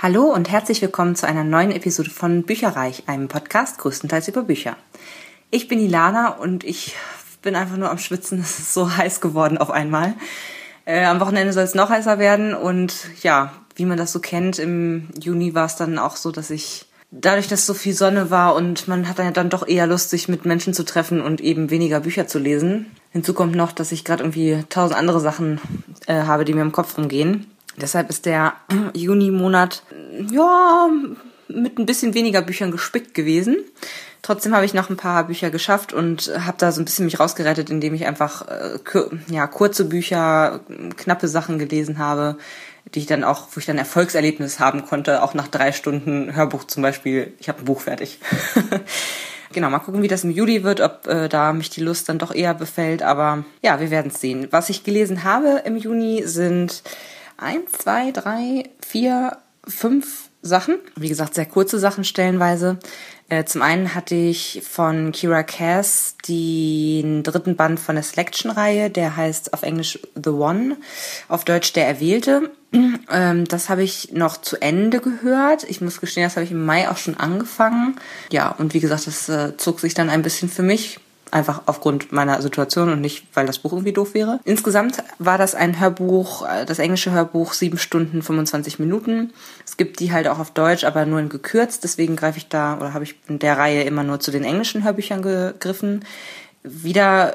Hallo und herzlich willkommen zu einer neuen Episode von Bücherreich, einem Podcast größtenteils über Bücher. Ich bin Ilana und ich bin einfach nur am Schwitzen. Es ist so heiß geworden auf einmal. Am Wochenende soll es noch heißer werden und ja, wie man das so kennt, im Juni war es dann auch so, dass ich dadurch, dass so viel Sonne war und man hat dann doch eher Lust, sich mit Menschen zu treffen und eben weniger Bücher zu lesen. Hinzu kommt noch, dass ich gerade irgendwie 1000 andere Sachen habe, die mir im Kopf rumgehen. Deshalb ist der Juni-Monat, ja, mit ein bisschen weniger Büchern gespickt gewesen. Trotzdem habe ich noch ein paar Bücher geschafft und habe da so ein bisschen mich rausgerettet, indem ich einfach kurze Bücher, knappe Sachen gelesen habe, wo ich dann Erfolgserlebnis haben konnte, auch nach 3 Stunden Hörbuch zum Beispiel. Ich habe ein Buch fertig. Genau, mal gucken, wie das im Juli wird, ob da mich die Lust dann doch eher befällt. Aber ja, wir werden es sehen. Was ich gelesen habe im Juni sind 1, 2, 3, 4, 5 Sachen. Wie gesagt, sehr kurze Sachen stellenweise. Zum einen hatte ich von Kiera Cass den 3. Band von der Selection-Reihe, der heißt auf Englisch The One, auf Deutsch Der Erwählte. Das habe ich noch zu Ende gehört. Ich muss gestehen, das habe ich im Mai auch schon angefangen. Ja, und wie gesagt, das zog sich dann ein bisschen für mich. Einfach aufgrund meiner Situation und nicht, weil das Buch irgendwie doof wäre. Insgesamt war das ein Hörbuch, das englische Hörbuch, 7 Stunden, 25 Minuten. Es gibt die halt auch auf Deutsch, aber nur in gekürzt. Deswegen habe ich in der Reihe immer nur zu den englischen Hörbüchern gegriffen. Wieder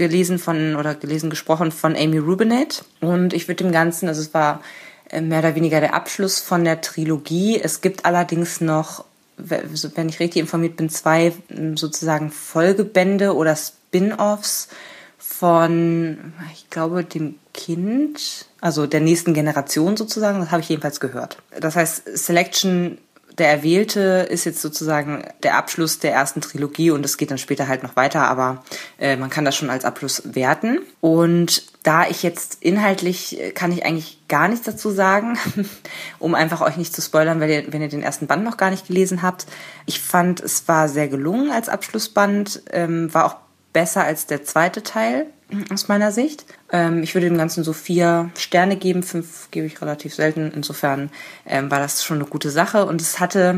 gesprochen von Amy Rubeneit. Und ich würde dem Ganzen, also es war mehr oder weniger der Abschluss von der Trilogie. Es gibt allerdings noch, wenn ich richtig informiert bin, 2 sozusagen Folgebände oder Spin-offs von, ich glaube, dem Kind, also der nächsten Generation sozusagen. Das habe ich jedenfalls gehört. Das heißt, Selection, Der Erwählte, ist jetzt sozusagen der Abschluss der ersten Trilogie und es geht dann später halt noch weiter, aber man kann das schon als Abschluss werten. Und da ich jetzt inhaltlich, kann ich eigentlich gar nichts dazu sagen, um einfach euch nicht zu spoilern, wenn ihr den ersten Band noch gar nicht gelesen habt. Ich fand, es war sehr gelungen als Abschlussband, war auch besser als der zweite Teil aus meiner Sicht. Ich würde dem Ganzen so 4 Sterne geben, 5 gebe ich relativ selten. Insofern war das schon eine gute Sache und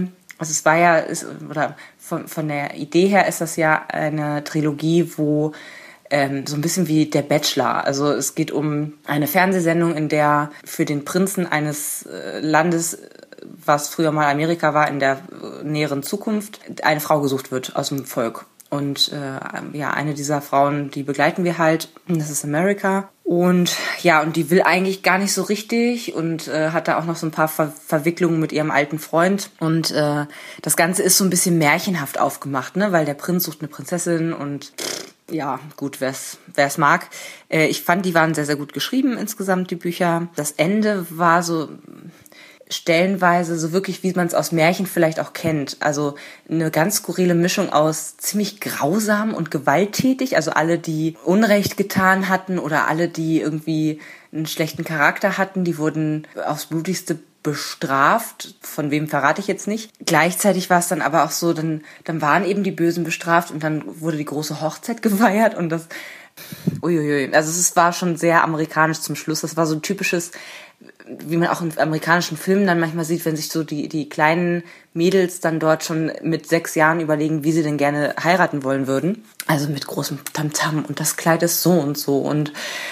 von der Idee her ist das ja eine Trilogie, wo so ein bisschen wie der Bachelor. Also es geht um eine Fernsehsendung, in der für den Prinzen eines Landes, was früher mal Amerika war, in der näheren Zukunft, eine Frau gesucht wird aus dem Volk. Und eine dieser Frauen, die begleiten wir halt. Das ist America. Und ja, und die will eigentlich gar nicht so richtig und hat da auch noch so ein paar Verwicklungen mit ihrem alten Freund. Und das Ganze ist so ein bisschen märchenhaft aufgemacht, ne? Weil der Prinz sucht eine Prinzessin und ja, gut, wer's mag. Ich fand, die waren sehr, sehr gut geschrieben insgesamt, die Bücher. Das Ende war so stellenweise so wirklich, wie man es aus Märchen vielleicht auch kennt. Also eine ganz skurrile Mischung aus ziemlich grausam und gewalttätig. Also alle, die Unrecht getan hatten oder alle, die irgendwie einen schlechten Charakter hatten, die wurden aufs Blutigste bestraft. Von wem verrate ich jetzt nicht. Gleichzeitig war es dann aber auch so, dann waren eben die Bösen bestraft und dann wurde die große Hochzeit gefeiert und das, uiuiui. Also es war schon sehr amerikanisch zum Schluss. Das war so ein typisches, wie man auch in amerikanischen Filmen dann manchmal sieht, wenn sich so die kleinen Mädels dann dort schon mit 6 Jahren überlegen, wie sie denn gerne heiraten wollen würden. Also mit großem Tamtam und das Kleid ist so und so und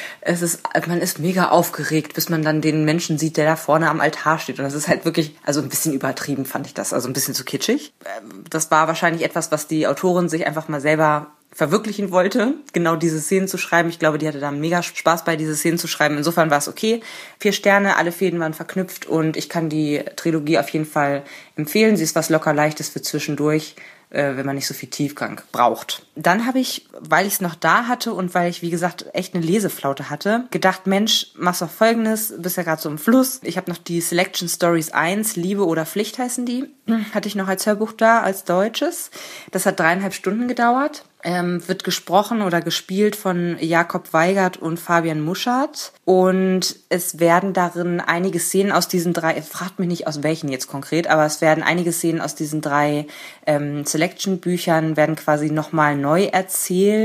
man ist mega aufgeregt, bis man dann den Menschen sieht, der da vorne am Altar steht. Und das ist halt wirklich, also ein bisschen übertrieben fand ich das, also ein bisschen zu kitschig. Das war wahrscheinlich etwas, was die Autorin sich einfach mal selber verwirklichen wollte, genau diese Szenen zu schreiben. Ich glaube, die hatte da mega Spaß bei, diese Szenen zu schreiben. Insofern war es okay. 4 Sterne, alle Fäden waren verknüpft und ich kann die Trilogie auf jeden Fall empfehlen. Sie ist was locker Leichtes für zwischendurch, wenn man nicht so viel Tiefgang braucht. Dann habe ich, weil ich es noch da hatte und weil ich, wie gesagt, echt eine Leseflaute hatte, gedacht, Mensch, machst doch Folgendes, bist ja gerade so im Fluss. Ich habe noch die Selection Stories 1, Liebe oder Pflicht heißen die, hatte ich noch als Hörbuch da, als deutsches. Das hat 3,5 Stunden gedauert. Wird gesprochen oder gespielt von Jakob Weigert und Fabian Muschert. Und es werden darin einige Szenen aus diesen 3, fragt mich nicht aus welchen jetzt konkret, aber es werden einige Szenen aus diesen 3 Selection-Büchern werden quasi nochmal neu erzählt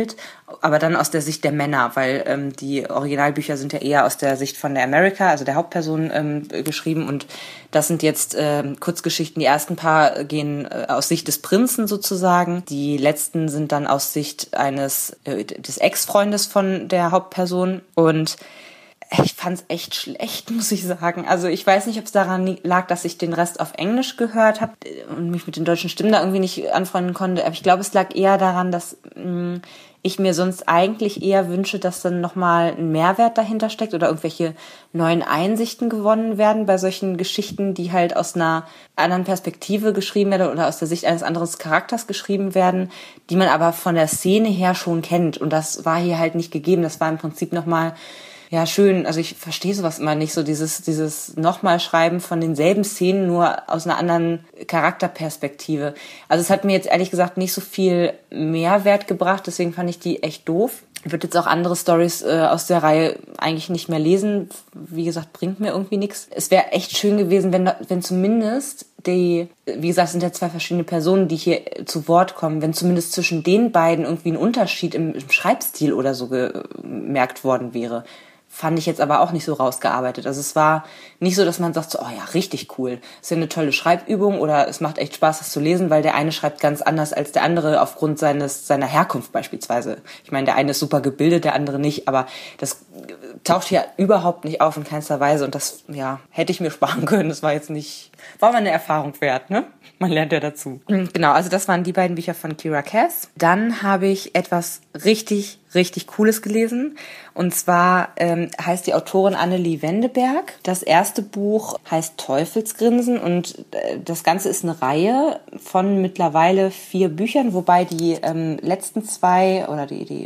aber dann aus der Sicht der Männer, weil die Originalbücher sind ja eher aus der Sicht von der America, also der Hauptperson, geschrieben. Und das sind jetzt Kurzgeschichten. Die ersten paar gehen aus Sicht des Prinzen sozusagen. Die letzten sind dann aus Sicht des Ex-Freundes von der Hauptperson. Und ich fand's echt schlecht, muss ich sagen. Also ich weiß nicht, ob es daran lag, dass ich den Rest auf Englisch gehört habe und mich mit den deutschen Stimmen da irgendwie nicht anfreunden konnte. Aber ich glaube, es lag eher daran, dass ich mir sonst eigentlich eher wünsche, dass dann nochmal ein Mehrwert dahinter steckt oder irgendwelche neuen Einsichten gewonnen werden bei solchen Geschichten, die halt aus einer anderen Perspektive geschrieben werden oder aus der Sicht eines anderen Charakters geschrieben werden, die man aber von der Szene her schon kennt. Und das war hier halt nicht gegeben. Das war im Prinzip nochmal ja, schön. Also ich verstehe sowas immer nicht, so dieses nochmal Schreiben von denselben Szenen, nur aus einer anderen Charakterperspektive. Also es hat mir jetzt ehrlich gesagt nicht so viel Mehrwert gebracht, deswegen fand ich die echt doof. Ich würde jetzt auch andere Storys aus der Reihe eigentlich nicht mehr lesen. Wie gesagt, bringt mir irgendwie nichts. Es wäre echt schön gewesen, wenn zumindest wie gesagt, es sind ja 2 verschiedene Personen, die hier zu Wort kommen, wenn zumindest zwischen den beiden irgendwie ein Unterschied im Schreibstil oder so gemerkt worden wäre. Fand ich jetzt aber auch nicht so rausgearbeitet. Also es war nicht so, dass man sagt, so, oh ja, richtig cool. Ist ja eine tolle Schreibübung oder es macht echt Spaß, das zu lesen, weil der eine schreibt ganz anders als der andere aufgrund seiner Herkunft beispielsweise. Ich meine, der eine ist super gebildet, der andere nicht, aber das taucht hier überhaupt nicht auf in keinster Weise und das, ja, hätte ich mir sparen können. Das war mal eine Erfahrung wert, ne? Man lernt ja dazu. Genau, also das waren die beiden Bücher von Kiera Cass. Dann habe ich etwas richtig, richtig Cooles gelesen. Und zwar heißt die Autorin Annelie Wendeberg. Das erste Buch heißt Teufelsgrinsen und das Ganze ist eine Reihe von mittlerweile 4 Büchern, wobei die letzten 2 oder die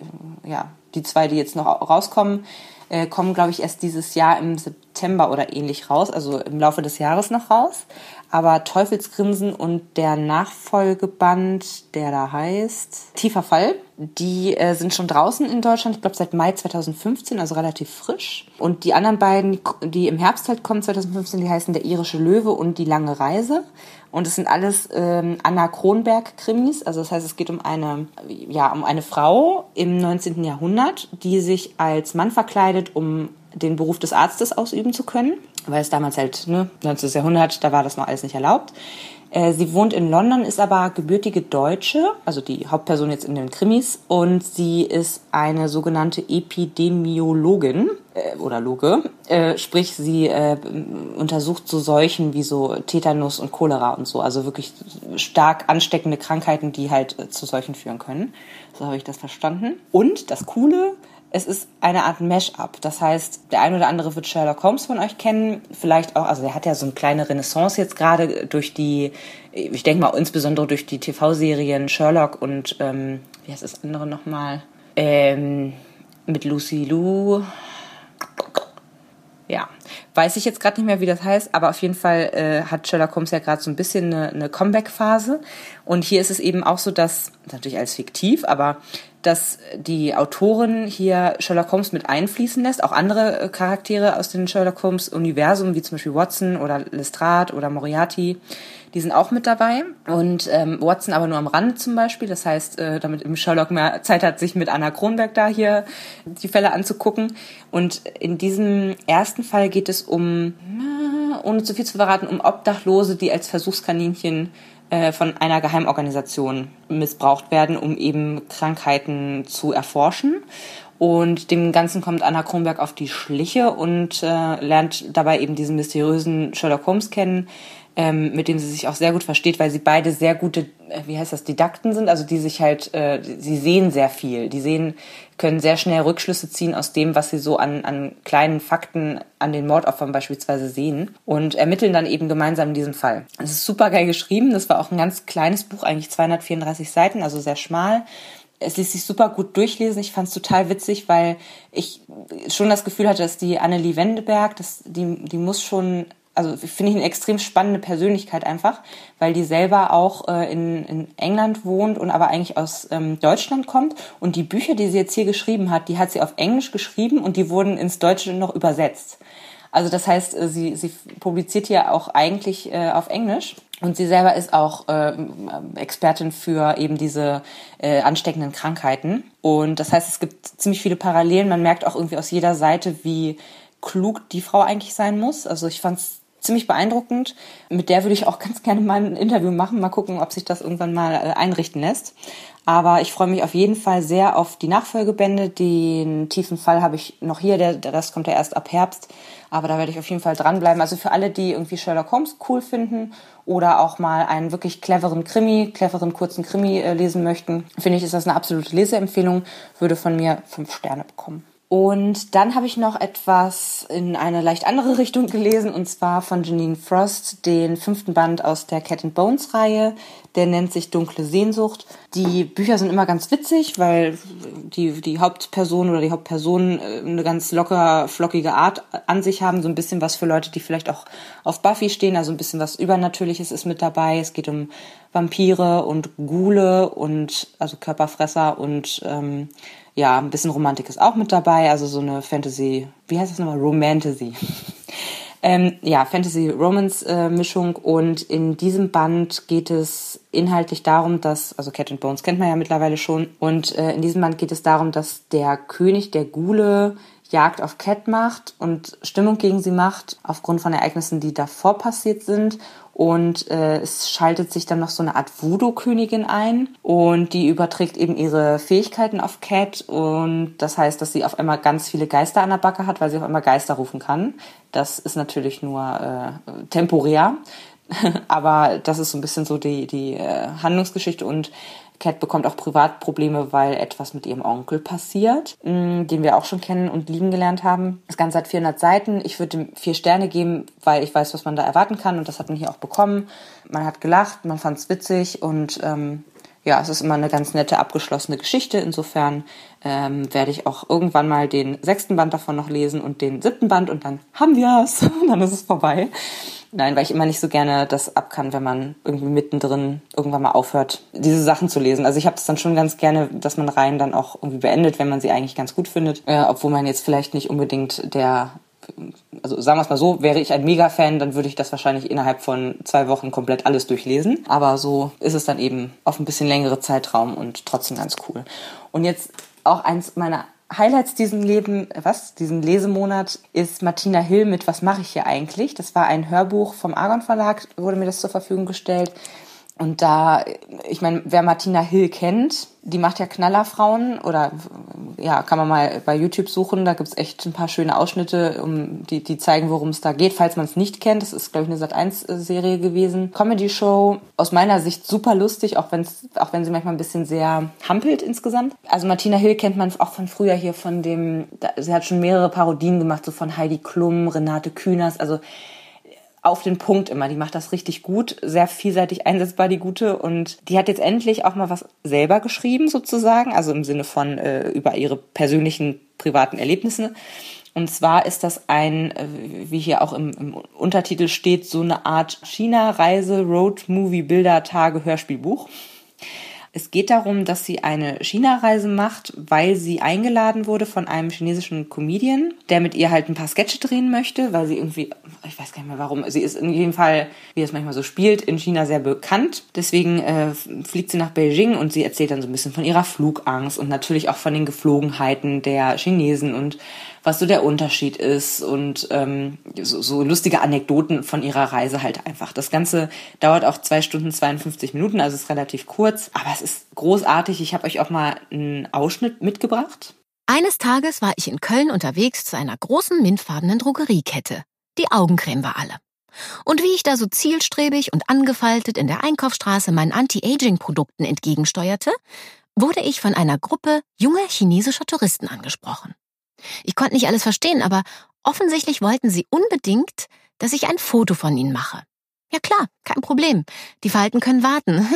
2, die jetzt noch rauskommen, kommen, glaube ich, erst dieses Jahr im September oder ähnlich raus, also im Laufe des Jahres noch raus. Aber Teufelsgrinsen und der Nachfolgeband, der da heißt Tiefer Fall, die sind schon draußen in Deutschland, ich glaube seit Mai 2015, also relativ frisch. Und die anderen beiden, die im Herbst halt kommen, 2015, die heißen Der irische Löwe und Die lange Reise. Und es sind alles Anna Kronberg-Krimis. Also das heißt, es geht um eine Frau im 19. Jahrhundert, die sich als Mann verkleidet, um den Beruf des Arztes ausüben zu können. Weil es damals halt, 19. Jahrhundert, da war das noch alles nicht erlaubt. Sie wohnt in London, ist aber gebürtige Deutsche, also die Hauptperson jetzt in den Krimis. Und sie ist eine sogenannte Epidemiologin oder Loge. Sprich, sie untersucht so Seuchen wie so Tetanus und Cholera und so. Also wirklich stark ansteckende Krankheiten, die halt zu Seuchen führen können. So habe ich das verstanden. Und das Coole: Es ist eine Art Mash-up. Das heißt, der ein oder andere wird Sherlock Holmes von euch kennen. Vielleicht auch, also der hat ja so eine kleine Renaissance jetzt gerade durch ich denke mal insbesondere durch die TV-Serien Sherlock und, wie heißt das andere nochmal? Mit Lucy Liu. Ja, weiß ich jetzt gerade nicht mehr, wie das heißt, aber auf jeden Fall hat Sherlock Holmes ja gerade so ein bisschen eine Comeback-Phase. Und hier ist es eben auch so, dass, natürlich alles fiktiv, aber dass die Autorin hier Sherlock Holmes mit einfließen lässt, auch andere Charaktere aus dem Sherlock Holmes-Universum, wie zum Beispiel Watson oder Lestrade oder Moriarty, die sind auch mit dabei. Und Watson aber nur am Rande zum Beispiel, das heißt, damit im Sherlock mehr Zeit hat, sich mit Anna Kronberg da hier die Fälle anzugucken. Und in diesem ersten Fall geht es ohne zu viel zu verraten, um Obdachlose, die als Versuchskaninchen von einer Geheimorganisation missbraucht werden, um eben Krankheiten zu erforschen. Und dem Ganzen kommt Anna Kronberg auf die Schliche und lernt dabei eben diesen mysteriösen Sherlock Holmes kennen, mit dem sie sich auch sehr gut versteht, weil sie beide sehr gute, Didakten sind, also die sich halt, sie sehen sehr viel, können sehr schnell Rückschlüsse ziehen aus dem, was sie so an kleinen Fakten an den Mordopfern beispielsweise sehen und ermitteln dann eben gemeinsam diesen Fall. Es ist super geil geschrieben, das war auch ein ganz kleines Buch, eigentlich 234 Seiten, also sehr schmal. Es ließ sich super gut durchlesen. Ich fand es total witzig, weil ich schon das Gefühl hatte, dass die Annelie Wendeberg, die muss schon, also finde ich eine extrem spannende Persönlichkeit einfach, weil die selber auch in England wohnt und aber eigentlich aus Deutschland kommt. Und die Bücher, die sie jetzt hier geschrieben hat, die hat sie auf Englisch geschrieben und die wurden ins Deutsche noch übersetzt. Also das heißt, sie publiziert hier auch eigentlich auf Englisch. Und sie selber ist auch Expertin für eben diese ansteckenden Krankheiten. Und das heißt, es gibt ziemlich viele Parallelen. Man merkt auch irgendwie aus jeder Seite, wie klug die Frau eigentlich sein muss. Also ich fand es ziemlich beeindruckend. Mit der würde ich auch ganz gerne mal ein Interview machen. Mal gucken, ob sich das irgendwann mal einrichten lässt. Aber ich freue mich auf jeden Fall sehr auf die Nachfolgebände. Den tiefen Fall habe ich noch hier. Das kommt ja erst ab Herbst. Aber da werde ich auf jeden Fall dranbleiben. Also für alle, die irgendwie Sherlock Holmes cool finden oder auch mal einen wirklich cleveren kurzen Krimi lesen möchten, finde ich, ist das eine absolute Leseempfehlung. Würde von mir 5 Sterne bekommen. Und dann habe ich noch etwas in eine leicht andere Richtung gelesen, und zwar von Janine Frost, den 5. Band aus der Cat and Bones Reihe. Der nennt sich Dunkle Sehnsucht. Die Bücher sind immer ganz witzig, weil die Hauptperson oder die Hauptpersonen eine ganz locker, flockige Art an sich haben. So ein bisschen was für Leute, die vielleicht auch auf Buffy stehen. Also ein bisschen was Übernatürliches ist mit dabei. Es geht um Vampire und Ghule und also Körperfresser und ja, ein bisschen Romantik ist auch mit dabei, also so eine Fantasy, wie heißt das nochmal? Romantasy. Ja, Fantasy-Romance-Mischung, und in diesem Band geht es inhaltlich darum, also Cat and Bones kennt man ja mittlerweile schon, und in diesem Band geht es darum, dass der König der Ghule Jagd auf Cat macht und Stimmung gegen sie macht, aufgrund von Ereignissen, die davor passiert sind. Und es schaltet sich dann noch so eine Art Voodoo-Königin ein, und die überträgt eben ihre Fähigkeiten auf Cat, und das heißt, dass sie auf einmal ganz viele Geister an der Backe hat, weil sie auf einmal Geister rufen kann. Das ist natürlich nur temporär, aber das ist so ein bisschen so die Handlungsgeschichte, und Cat bekommt auch Privatprobleme, weil etwas mit ihrem Onkel passiert, den wir auch schon kennen und lieben gelernt haben. Das Ganze hat 400 Seiten. Ich würde ihm 4 Sterne geben, weil ich weiß, was man da erwarten kann, und das hat man hier auch bekommen. Man hat gelacht, man fand es witzig, und ja, es ist immer eine ganz nette, abgeschlossene Geschichte. Insofern werde ich auch irgendwann mal den 6. Band davon noch lesen und den 7. Band, und dann haben wir es. Dann ist es vorbei. Nein, weil ich immer nicht so gerne das ab kann, wenn man irgendwie mittendrin irgendwann mal aufhört, diese Sachen zu lesen. Also ich habe es dann schon ganz gerne, dass man Reihen dann auch irgendwie beendet, wenn man sie eigentlich ganz gut findet. Obwohl man jetzt vielleicht nicht unbedingt also sagen wir es mal so, wäre ich ein Mega-Fan, dann würde ich das wahrscheinlich innerhalb von 2 Wochen komplett alles durchlesen. Aber so ist es dann eben auf ein bisschen längere Zeitraum und trotzdem ganz cool. Und jetzt auch eins meiner Highlights diesen Lesemonat ist Martina Hill mit Was mache ich hier eigentlich? Das war ein Hörbuch vom Argon Verlag, wurde mir das zur Verfügung gestellt. Und da, ich meine, wer Martina Hill kennt, die macht ja Knallerfrauen, oder ja, kann man mal bei YouTube suchen, da gibt's echt ein paar schöne Ausschnitte, die zeigen, worum es da geht, falls man es nicht kennt. Das ist, glaube ich, eine Sat.1-Serie gewesen. Comedy-Show, aus meiner Sicht super lustig, auch wenn sie manchmal ein bisschen sehr hampelt insgesamt. Also Martina Hill kennt man auch von früher hier sie hat schon mehrere Parodien gemacht, so von Heidi Klum, Renate Künast, also auf den Punkt immer. Die macht das richtig gut, sehr vielseitig einsetzbar, die Gute. Und die hat jetzt endlich auch mal was selber geschrieben, sozusagen, also im Sinne von über ihre persönlichen, privaten Erlebnisse. Und zwar ist das wie hier auch im Untertitel steht, so eine Art China-Reise, Road-Movie, Bilder, Tage, Hörspielbuch. Es geht darum, dass sie eine China-Reise macht, weil sie eingeladen wurde von einem chinesischen Comedian, der mit ihr halt ein paar Sketche drehen möchte, weil sie irgendwie, ich weiß gar nicht mehr warum, sie ist in jedem Fall, wie es manchmal so spielt, in China sehr bekannt. Deswegen fliegt sie nach Beijing, und sie erzählt dann so ein bisschen von ihrer Flugangst und natürlich auch von den Geflogenheiten der Chinesen und was so der Unterschied ist, und so lustige Anekdoten von ihrer Reise halt einfach. Das Ganze dauert auch 2 Stunden 52 Minuten, also ist relativ kurz, aber es ist großartig. Ich habe euch auch mal einen Ausschnitt mitgebracht. Eines Tages war ich in Köln unterwegs zu einer großen mintfarbenen Drogeriekette. Die Augencreme war alle. Und wie ich da so zielstrebig und angefaltet in der Einkaufsstraße meinen Anti-Aging-Produkten entgegensteuerte, wurde ich von einer Gruppe junger chinesischer Touristen angesprochen. Ich konnte nicht alles verstehen, aber offensichtlich wollten sie unbedingt, dass ich ein Foto von ihnen mache. Ja klar, kein Problem. Die Falten können warten.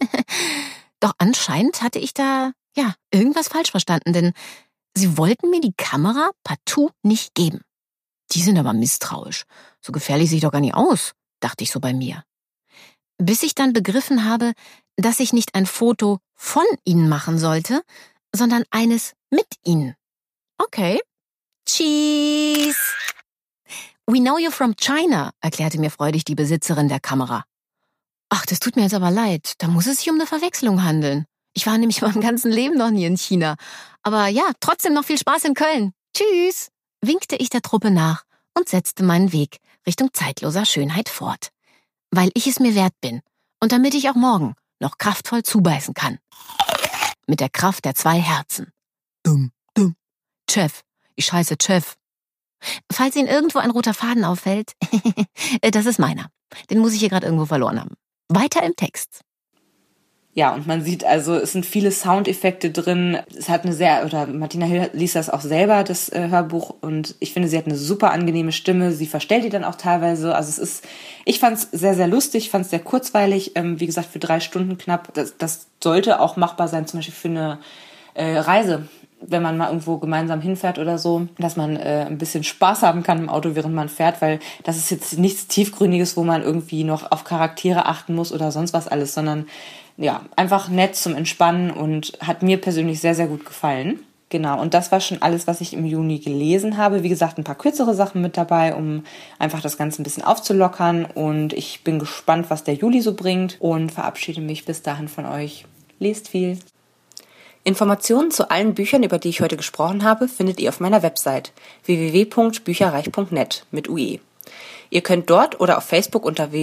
Doch anscheinend hatte ich da, irgendwas falsch verstanden, denn sie wollten mir die Kamera partout nicht geben. Die sind aber misstrauisch. So gefährlich sehe ich doch gar nicht aus, dachte ich so bei mir. Bis ich dann begriffen habe, dass ich nicht ein Foto von ihnen machen sollte, sondern eines mit ihnen. Okay. Cheese! We know you're from China, erklärte mir freudig die Besitzerin der Kamera. Ach, das tut mir jetzt aber leid. Da muss es sich um eine Verwechslung handeln. Ich war nämlich meinem ganzen Leben noch nie in China. Aber ja, trotzdem noch viel Spaß in Köln. Tschüss, winkte ich der Truppe nach und setzte meinen Weg Richtung zeitloser Schönheit fort. Weil ich es mir wert bin und damit ich auch morgen noch kraftvoll zubeißen kann. Mit der Kraft der 2 Herzen. Dumm, dumm. Chef, ich heiße Chef. Falls Ihnen irgendwo ein roter Faden auffällt, das ist meiner. Den muss ich hier gerade irgendwo verloren haben. Weiter im Text. Ja, und man sieht also, es sind viele Soundeffekte drin. Es hat Martina Hill liest das auch selber, das Hörbuch, und ich finde, sie hat eine super angenehme Stimme. Sie verstellt die dann auch teilweise. Also ich fand es sehr, sehr lustig, fand es sehr kurzweilig. Wie gesagt, für 3 Stunden knapp. Das sollte auch machbar sein, zum Beispiel für eine Reise, wenn man mal irgendwo gemeinsam hinfährt oder so, dass man ein bisschen Spaß haben kann im Auto, während man fährt, weil das ist jetzt nichts Tiefgründiges, wo man irgendwie noch auf Charaktere achten muss oder sonst was alles, sondern ja, einfach nett zum Entspannen und hat mir persönlich sehr, sehr gut gefallen. Genau, und das war schon alles, was ich im Juni gelesen habe. Wie gesagt, ein paar kürzere Sachen mit dabei, um einfach das Ganze ein bisschen aufzulockern, und ich bin gespannt, was der Juli so bringt, und verabschiede mich bis dahin von euch. Lest viel. Informationen zu allen Büchern, über die ich heute gesprochen habe, findet ihr auf meiner Website www.bücherreich.net mit UE. Ihr könnt dort oder auf Facebook unter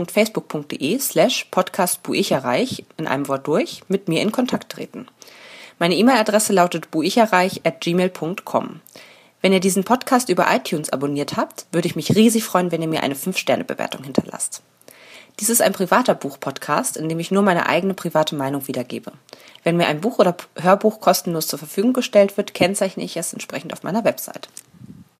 www.facebook.de/podcastbuicherreich in einem Wort durch mit mir in Kontakt treten. Meine E-Mail-Adresse lautet buicherreich@gmail.com. Wenn ihr diesen Podcast über iTunes abonniert habt, würde ich mich riesig freuen, wenn ihr mir eine 5-Sterne-Bewertung hinterlasst. Dies ist ein privater Buch-Podcast, in dem ich nur meine eigene private Meinung wiedergebe. Wenn mir ein Buch oder Hörbuch kostenlos zur Verfügung gestellt wird, kennzeichne ich es entsprechend auf meiner Website.